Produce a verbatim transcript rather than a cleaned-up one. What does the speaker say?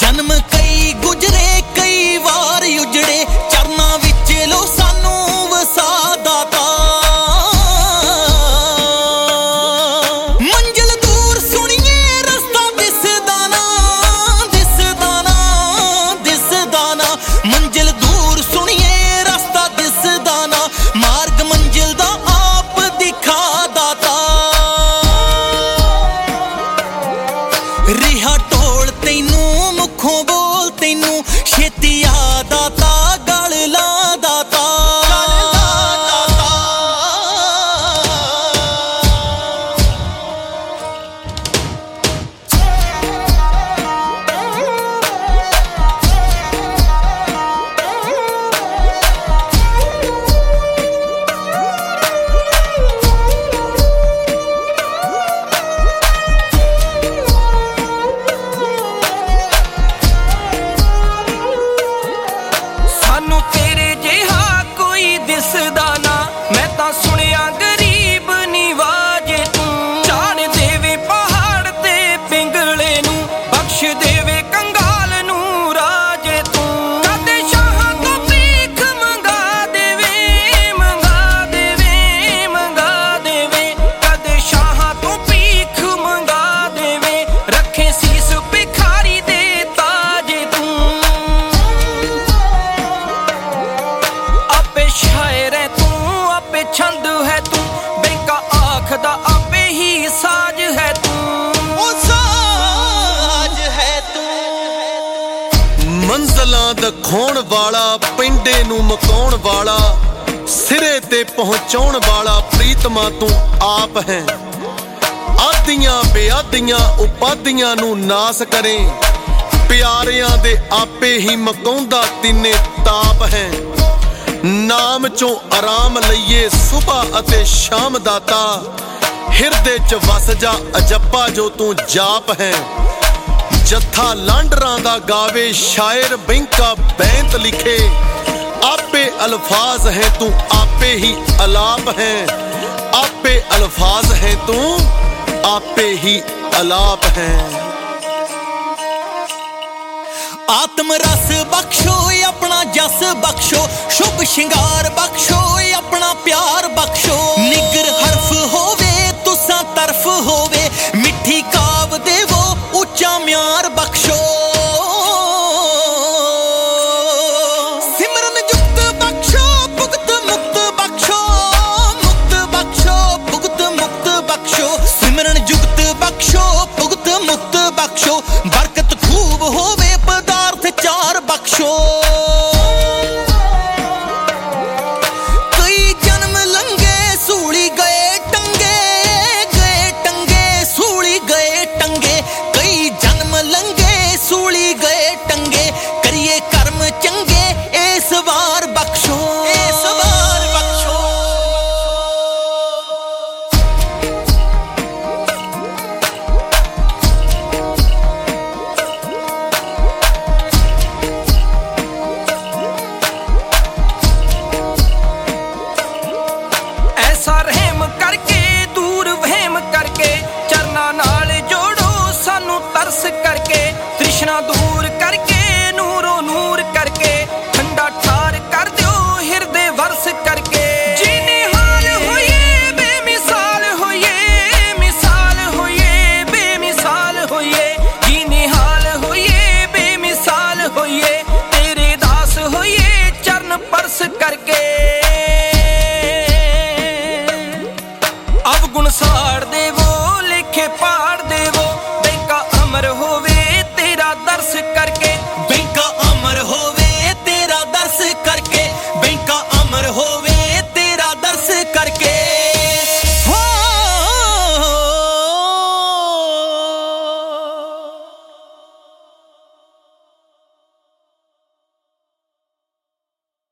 जन्म कई गुजरे कई वार उजड़े चरना विच लो सानू वसा दाता मंजिल दूर सुनिए रस्ता दिसदा ना दिसदा ना दिसदा ना मंजिल दूर सुनिए रस्ता दिसदा ना मार्ग मंजिल दा आप दिखा दाता रिहा ढोल तैनू मुखों बोल तैनू छेती आ दाता गल ला दाता सानू तेरे जिहा कोई दिसदा ना मैं तां सुनिया गरीब निवाजे तू चाण देवे पहाड़ ते पिंगले नू बख्श देवे कंगाल नू राजे तू कदे शाहां तो भीख मंगा देवे मंगा देवे मंगा देवे कदे शाहां तो भीख मंगा देवे रखे सीस भिखारी दे ताजे तू आपे शायर है तू आपे छंद है तू बेका आखदा आपे ही साज है तू ओ साज है तू मंज़िलां दिखाउण वाला पिंडे नूं मकाउण वाला सिरे ते पहुंचाउण वाला प्रीतमा तू आप है आदियां बेआदियां उपाधियां नूं नास करें प्यारियां दे आपे ही मकाउंदा तिन्ने ताप है नाम चों आराम लईए सुबह अते शाम दाता हिरदे च वस जा अजब्बा जो तू जाप है जत्था लांडरां दा गावे शायर बैंका बैंत लिखे आपे अल्फाज है तू आपे ही अलाप है आपे अल्फाज है तू आपे ही अलाप है आत्म रस बख्शो अपना जस बख्शो शुभ शिंगार बख्शो अपना प्यार बख्शो